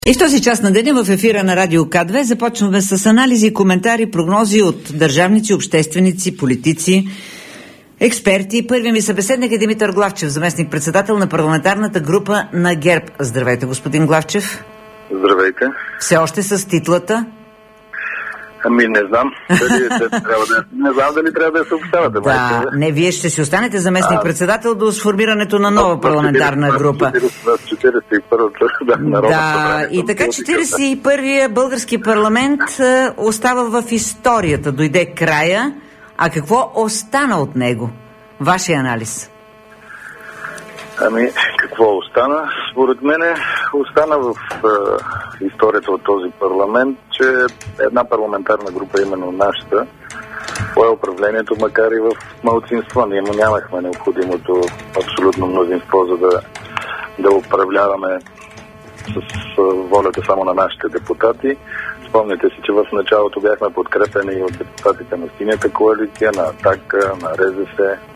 И в този част на деня в ефира на Радио К2 започваме с анализи, коментари, прогнози от държавници, общественици, политици, експерти. Първи ми събеседник е Димитър Главчев, заместник-председател на парламентарната група на ГЕРБ. Здравейте, господин Главчев. Здравейте. Все още с титлата? Ами не знам. Не знам дали трябва да я съобщавате. Да, не, вие ще си останете заместник-председател до сформирането на нова парламентарна група. 41-та народна. Да, и така 41-я български парламент остава в историята. Дойде края. А какво остана от него? Вашия анализ. Ами, какво остана? Според мен остана в историята от този парламент, че една парламентарна група, именно нашата, пое управлението, макар и в малцинство. Ние му нямахме необходимото абсолютно мнозинство, за да управляваме с волята само на нашите депутати. Спомняте си, че в началото бяхме подкрепени от депутатите на Синята коалиция, на Атака, на РЗС,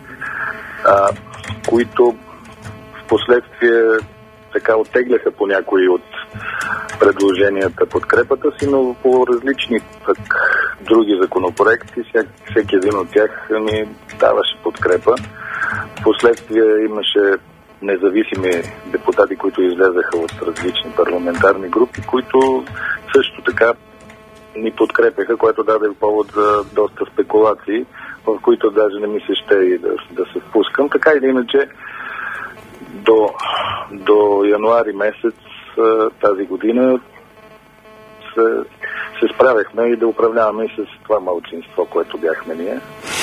които в последствие така оттегляха по някои от предложенията подкрепата си, но по различни пък други законопроекти, всеки един от тях ни даваше подкрепа. Впоследствие имаше независими депутати, които излезаха от различни парламентарни групи, които също така ни подкрепяха, което даде повод за доста спекулации, в които даже не ми се ще и да се впускам. Така или иначе, до януари месец тази година се справяхме и да управляваме и с това малцинство, което бяхме ние.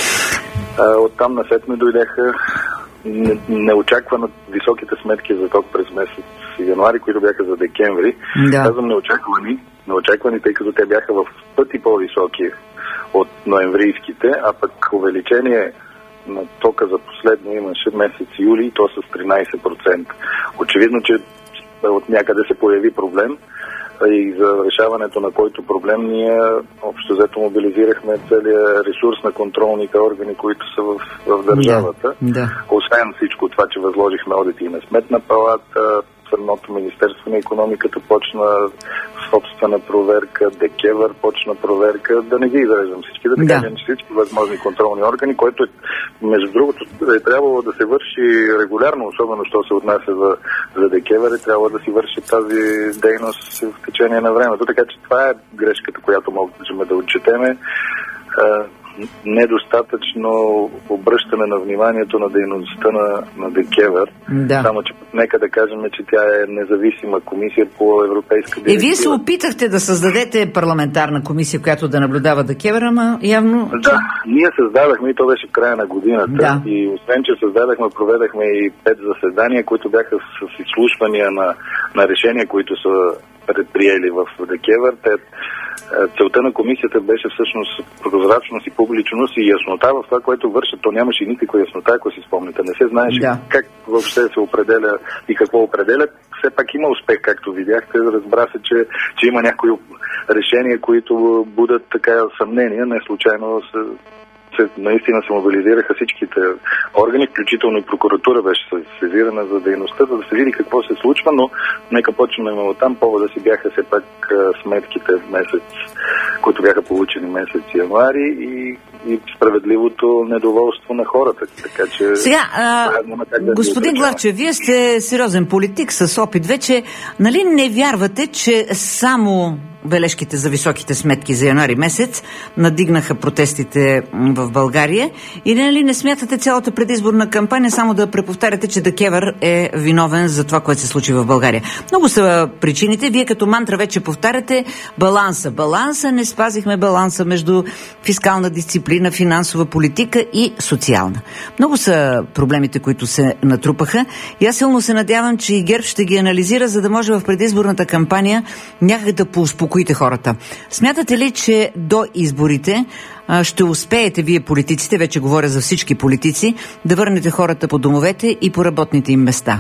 Оттам насетне дойдеха неочаквано високите сметки за ток през месец януари, които бяха за декември. Да. Казвам неочаквани, тъй като те бяха в пъти по-високи от ноемврийските, а пък увеличение на тока за последно имаше месец юли, и то с 13%. Очевидно, че от някъде се появи проблем и за решаването на който проблем ние общо взето мобилизирахме целият ресурс на контролните органи, които са в държавата. Да. Освен всичко това, че възложихме одити на Сметна палата, самото Министерство на икономиката почна собствена проверка, ДКЕВР почна проверка, да не ги изреждам всички, да кажем всички възможни контролни органи, който между другото е трябвало да се върши регулярно, особено що се отнася за ДКЕВР, трябва да си върши тази дейност в течение на времето, така че това е грешката, която можем да отчетеме. Недостатъчно обръщане на вниманието на дейността на ДКЕВР. Да. Само, че нека да кажем, че тя е независима комисия по европейска директива. И вие се опитахте да създадете парламентарна комисия, която да наблюдава ДКЕВР, ама явно... Да, ние създадахме и то беше в края на годината. Да. И освен, че създадахме, проведахме и 5 заседания, които бяха с изслушвания на решения, които са предприели в ДКЕВР. Целта на комисията беше всъщност прозрачност и публичност и яснота в това, което вършат. То нямаше никаква яснота, ако си спомните. Не се знаеше как въобще се определя и какво определят. Все пак има успех, както видяхте. Разбра се, че има някои решения, които будат така съмнения. Не случайно наистина се мобилизираха всичките органи, включително и прокуратура беше сезирана за дейността, за да се види какво се случва, но нека почнем от там. Повода си бяха все пак сметките които бяха получени месец януари и справедливото недоволство на хората. Така че... Сега, господин Главчев, вие сте сериозен политик с опит. Вече, нали не вярвате, че само бележките за високите сметки за януари месец надигнаха протестите в България и нали не смятате цялата предизборна кампания само да преповтаряте, че ДКЕВР е виновен за това, което се случи в България. Много са причините. Вие като мантра вече повтаряте баланса. Не спазихме баланса между фискална дисциплина, финансова политика и социална. Много са проблемите, които се натрупаха и аз силно се надявам, че и ГЕРБ ще ги анализира, за да може в предизборната кампания някак да поуспокоите хората. Смятате ли, че до изборите ще успеете вие политиците, вече говоря за всички политици, да върнете хората по домовете и по работните им места?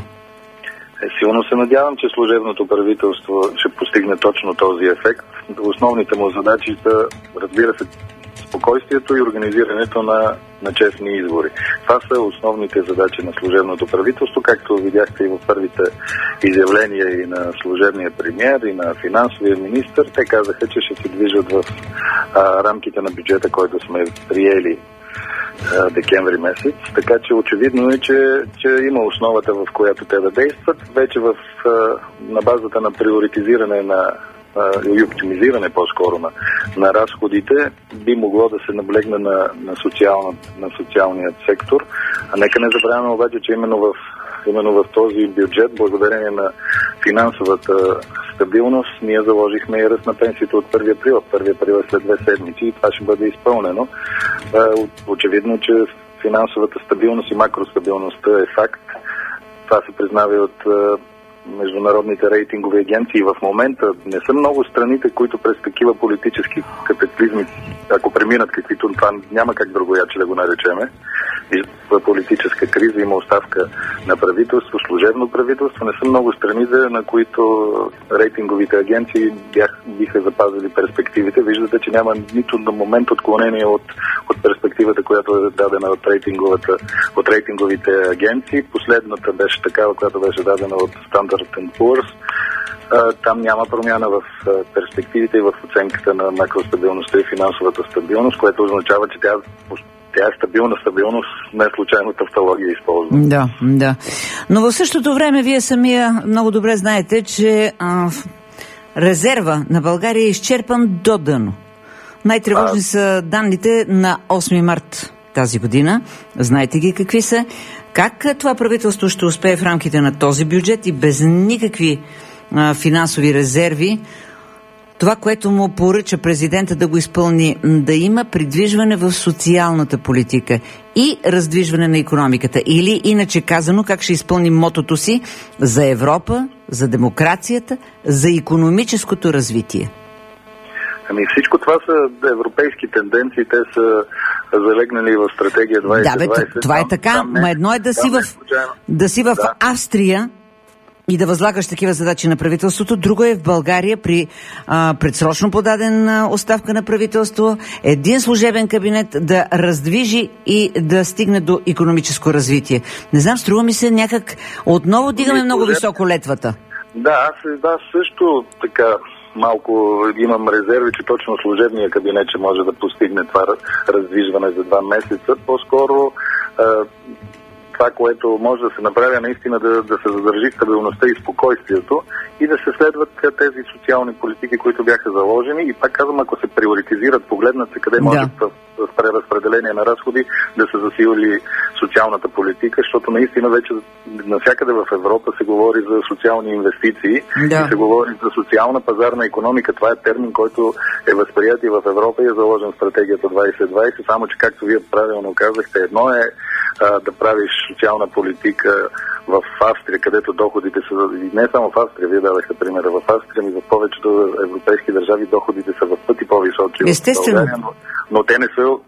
Силно се надявам, че служебното правителство ще постигне точно този ефект. Основните му задачи са, разбира се, спокойствието и организирането на на честни избори. Това са основните задачи на служебното правителство, както видяхте и в първите изявления и на служебния премиер, и на финансовия министър. Те казаха, че ще се движат в рамките на бюджета, който сме приели декември месец. Така че очевидно е, че има основата, в която те да действат. Вече на базата на приоритизиране и оптимизиране по-скоро на разходите би могло да се наблегне на социалният сектор. А нека не забравяме обаче, че именно в този бюджет, благодарение на финансовата стабилност, ние заложихме и ръст на пенсиите от 1 април. 1 април е след 2 седмици и това ще бъде изпълнено. Очевидно, че финансовата стабилност и макростабилността е факт. Това се признава и от международните рейтингови агенции. В момента не са много страните, които през такива политически катаклизми, ако преминат каквито, това няма как другояче да го наречеме, в политическа криза има оставка на правителство, служебно правителство. Не са много страните, на които рейтинговите агенции биха запазили перспективите. Виждате, че няма нито на момент отклонение от перспективата, която е дадена от рейтинговите агенции. Последната беше такава, която беше дадена от Standard & Poor's. Там няма промяна в перспективите и в оценката на макростабилността и финансовата стабилност, което означава, че тя е стабилност, не случайно тавтология използва. Да. Но в същото време вие самия много добре знаете, че резерва на България е изчерпан до дъно. Най-тревожни са данните на 8 март тази година. Знаете ги какви са. Как това правителство ще успее в рамките на този бюджет и без никакви финансови резерви това, което му поръча президента да го изпълни, да има придвижване в социалната политика и раздвижване на икономиката? Или, иначе казано, как ще изпълни мотото си за Европа, за демокрацията, за икономическото развитие? Всичко това са европейски тенденции, те са залегнали в стратегия 2020. Да, това е така, но едно е да си в Австрия и да възлагаш такива задачи на правителството. Друго е в България при предсрочно подаден оставка на правителство, един служебен кабинет да раздвижи и да стигне до икономическо развитие. Не знам, струва ми се някак отново дигаме много високо летвата. Да, аз също така малко имам резерви, че точно служебния кабинет ще може да постигне това раздвижване за 2 месеца. По-скоро това, което може да се направи, наистина да се задържи стабилността и спокойствието и да се следват тези социални политики, които бяха заложени. И пак казвам, ако се приоритизират, погледнат се къде може в преразпределение на разходи да се засили социалната политика, защото наистина вече навсякъде в Европа се говори за социални инвестиции и се говори за социална пазарна икономика. Това е термин, който е възприят и в Европа и е заложен в стратегията 2020, само че, както вие правилно казахте, едно е да правиш социална политика в Австрия, където доходите са, не само в Австрия, вие дадахте примера в Австрия, но в повечето европейски държави доходите са в пъти по-високи. Естествено. България, но те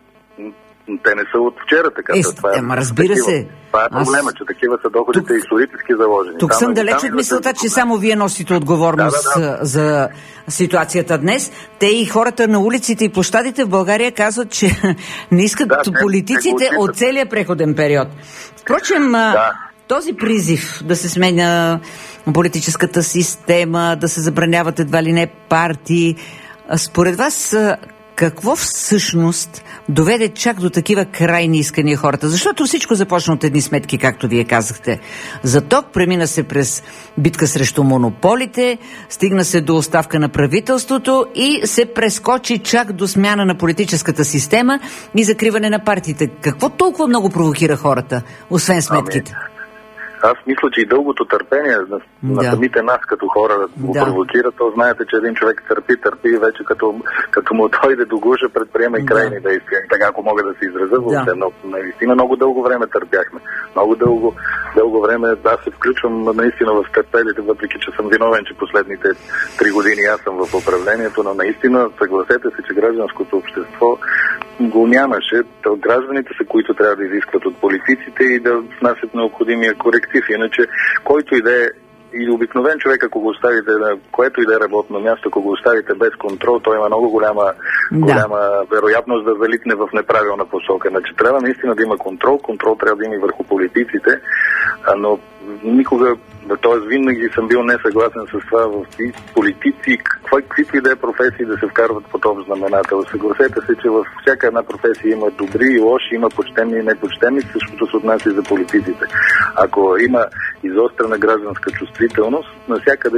не са от вчера, така. Разбира се. Това е проблема, че такива са доходите исторически заложени. Тук съм далеч от мисълта, че само вие носите отговорност за ситуацията днес. Те и хората на улиците и площадите в България казват, че не искат политиците от целия преходен период. Впрочем, този призив да се сменя политическата система, да се забраняват едва ли не партии, според вас какво всъщност доведе чак до такива крайни искания хората? Защото всичко започна от едни сметки, както вие казахте. За ток премина се през битка срещу монополите, стигна се до оставка на правителството и се прескочи чак до смяна на политическата система и закриване на партиите. Какво толкова много провокира хората, освен сметките? Аз мисля, че и дългото търпение на самите нас като хора го провокира. То знаете, че един човек търпи и вече като му дойде до гуша, предприема и крайни действия. Така, ако мога да се изразя, въобще, наистина много дълго време търпяхме. Много дълго време се включвам наистина в търпелите, въпреки че съм виновен, че последните 3 години аз съм в управлението, но наистина съгласете се, че гражданското общество го нямаше. Гражданите са, които трябва да изискват от политиците и да внасят необходимия коректив. Иначе, който и да е и обикновен човек, ако го оставите на което и да е работно място, ако го оставите без контрол, той има много голяма вероятност да залитне в неправилна посока. Значи трябва наистина да има контрол трябва да има и върху политиците, но никога, т.е. винаги съм бил несъгласен с това в политици, каквито и да е професии да се вкарват под общ знаменател. Съгласете се, че във всяка една професия има добри и лоши, има почтени и непочтени, същото се отнася и за политиците. Ако има изострена гражданска чувствителност, навсякъде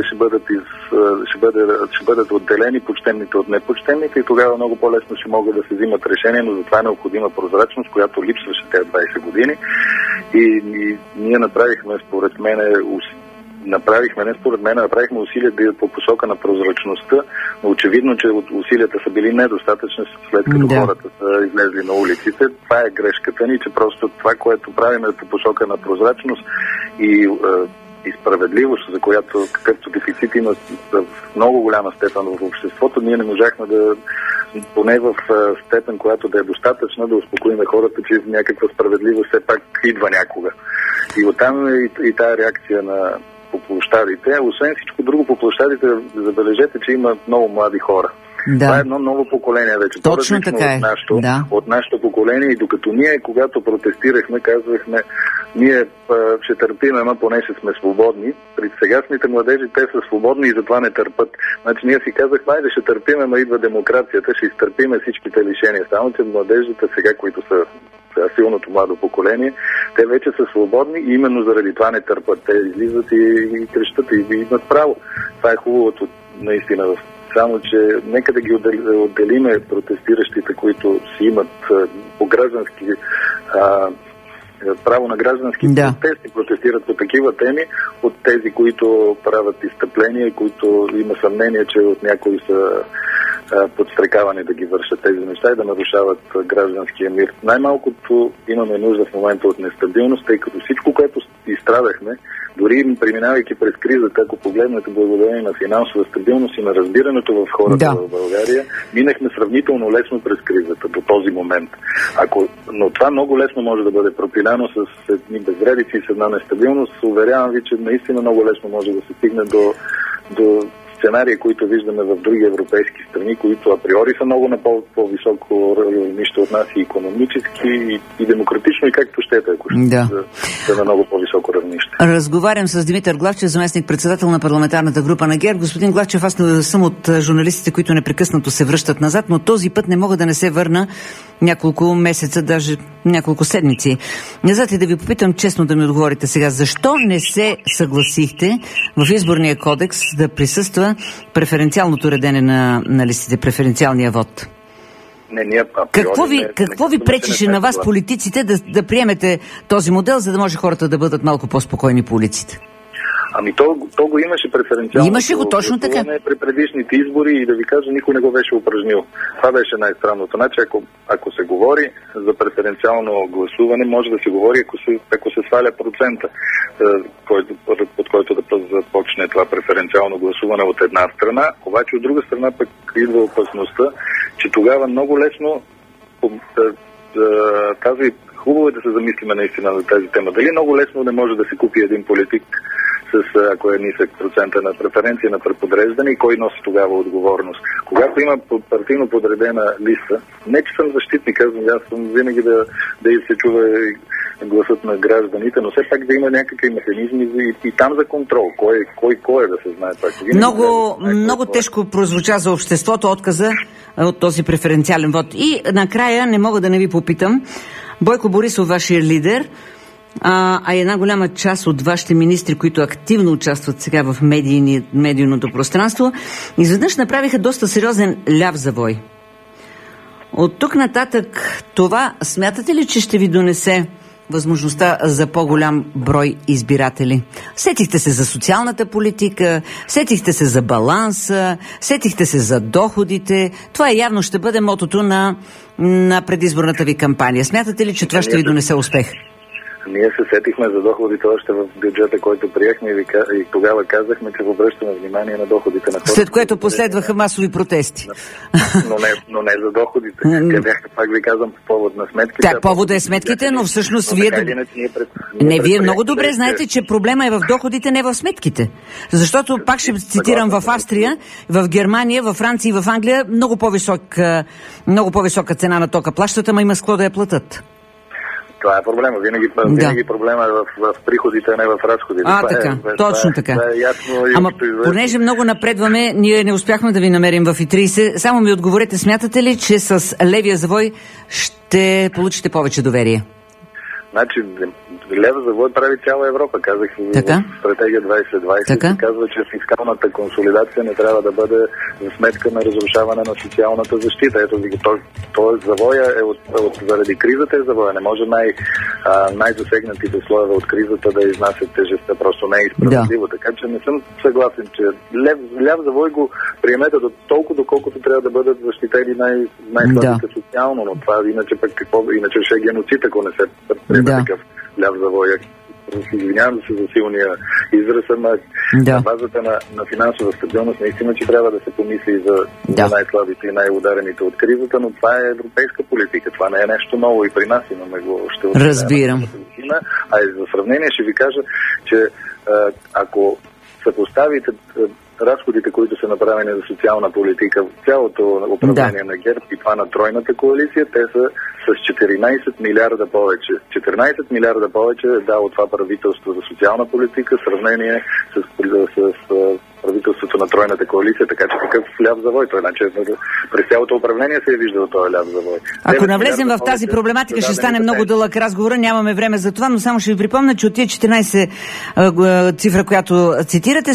ще бъдат отделени почтените от непочтените и тогава много по-лесно ще могат да се взимат решения, но за това е необходима прозрачност, която липсваше тези 20 години. И ние направихме, според мен, направихме усилия по посока на прозрачността, но очевидно, че усилията са били недостатъчни след като хората са излезли на улиците. Това е грешката ни, че просто това, което правим е по посока на прозрачност и справедливост, за която какъвто дефицит има в много голяма степен в обществото, ние не можахме да, поне в степен, която да е достатъчна, да успокоим хората, че някаква справедливост все пак идва някога. И оттам и тая реакция по площадите. Освен всичко друго по площадите, забележете, че има много млади хора. Да. Това е едно ново поколение вече. Точно така е. От нашето поколение и докато ние, когато протестирахме, казвахме, ние ще търпим, ама поне ще сме свободни. При сегашните младежи те са свободни и затова не търпят. Значи ние си казахме, айде ще търпим, ама идва демокрацията, ще изтърпиме всичките лишения. Само че младежите сега, които са силното младо поколение, те вече са свободни и именно заради това не търпят. Те излизат и крещат и имат право. Това е хубавото наистина. Само че нека да ги отделиме протестиращите, които си имат по граждански право на граждански протести, протестират по такива теми, от тези, които правят изстъпления, които има съмнение, че от някои са подстрекавани да ги вършат тези неща и да нарушават гражданския мир. Най-малкото имаме нужда в момента от нестабилност, тъй като всичко, което изстрадахме, дори преминавайки през кризата, ако погледнете благодарение на финансова стабилност и на разбирането в хората в България, минахме сравнително лесно през кризата до този момент. Но това много лесно може да бъде пропиляно с едни безредици и с една нестабилност. Уверявам ви, че наистина много лесно може да се стигне до сценарии, които виждаме в други европейски страни, които априори са много на по-високо равнище от нас и икономически, и демократично, и както щете, ако ще на много по-високо равнище. Разговарям с Димитър Главчев, заместник-председател на парламентарната група на ГЕРБ. Господин Главчев, аз не съм от журналистите, които непрекъснато се връщат назад, но този път не мога да не се върна няколко месеца, даже няколко седмици. Назад и да ви попитам честно да ми отговорите сега. Защо не се съгласихте в изборния кодекс да присъства преференциалното редене на листите, преференциалния вод? Какво ви пречеше на вас, политиците, да приемете този модел, за да може хората да бъдат малко по-спокойни по улиците? То го имаше преференциално. Имаше го, точно така. При предишните избори и да ви кажа, никой не го беше упражнил. Това беше най-странното. Значи, ако се говори за преференциално гласуване, може да се говори, ако се сваля процента, под който да започне това преференциално гласуване от една страна. Обаче от друга страна пък идва опасността, че тогава много лесно хубаво е да се замислиме наистина за тази тема. Дали много лесно не може да се купи един политик ако е нисък процента на преференция на преподреждане и кой носи тогава отговорност. Когато има партийно подредена листа, не че съм защитник, аз съм винаги да се чува гласът на гражданите, но все пак да има някакви механизми и там за контрол. Кой е да се знае това. Много тежко прозвуча за обществото отказа от този преференциален вод. И накрая не мога да не ви попитам, Бойко Борисов, вашия лидер, а една голяма част от вашите министри, които активно участват сега в медийното пространство, изведнъж направиха доста сериозен ляв завой. От тук нататък това смятате ли, че ще ви донесе възможността за по-голям брой избиратели? Сетихте се за социалната политика, сетихте се за баланса, сетихте се за доходите. Това явно ще бъде мотото на предизборната ви кампания. Смятате ли, че това ще ви донесе успех? Ние се сетихме за доходите още в бюджета, който приехме и тогава казахме, че обръщаме внимание на доходите на хората. След което последваха масови протести. Но не за доходите. Те бяха, пак ви казвам, по повод на сметките. Так, повода е сметките, но всъщност вие много добре знаете, че проблема е в доходите, не в сметките. Защото, пак ще цитирам, в Австрия, в Германия, в Франция и в Англия много по-висока цена на тока плащат, ама има с какво да я платят. Това е проблема. Винаги проблема е в приходите, а не в разходите. Така, точно така. Ама понеже много напредваме, ние не успяхме да ви намерим в И30. Само ми отговорете, смятате ли, че с левия завой ще получите повече доверие? Значи, лев завой прави цяла Европа, казах и в стратегия 2020. Се казва, че фискалната консолидация не трябва да бъде за сметка на разрушаване на социалната защита. Ето ви, тоест завоя заради кризата е завоя. Не може най-засегнатите слоеве от кризата да изнасят тежестта. Просто не е справедливо. Така че не съм съгласен, че лев завой го приемете до толкова, доколкото трябва да бъдат защитени най-слабите социално. Но това иначе ще е геноцид, ако не се приеме такъв ляв завой. Извинявам се за силния израз, на базата на финансова стабилност наистина, че трябва да се помисли за най-слабите и най-ударените от кризата, но това е европейска политика. Това не е нещо ново и при нас имаме го още от разбирам. А и за сравнение ще ви кажа, че ако съпоставите разходите, които са направени за социална политика в цялото управление на ГЕРБ и това на тройната коалиция, те са с 14 милиарда повече. 14 милиарда повече е дало това правителство за социална политика в сравнение с правителството на тройната коалиция, така че такъв ляв завой. Той, значи, през цялото управление се е виждал този ляв завой. Ако навлезем в тази проблематика, ще стане много дълъг разговор. Нямаме време за това, но само ще ви припомня, че от тия 14 цифра, която цитирате,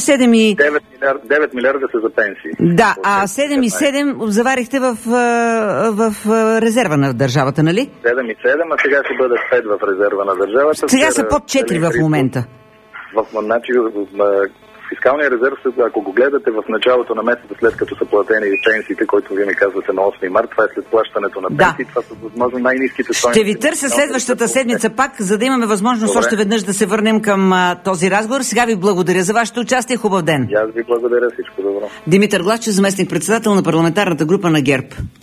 9 милиарда са за пенсии. Да, а 7 и 7 заварихте в резерва на държавата, нали? 7 и 7, а сега ще бъде 5 в резерва на държавата. Сега са под 4 в момента. Фискалния резерв, ако го гледате в началото на месеца, след като са платени пенсиите, който вие ми казвате на 8 март, това е след плащането на пенсии, това са възможно най-ниските стойности. Ще ви търся следващата седмица пак, за да имаме възможност още веднъж да се върнем към този разговор. Сега ви благодаря за вашето участие. Хубав ден. И аз ви благодаря. Всичко добро. Димитър Главчев, заместник-председател на парламентарната група на ГЕРБ.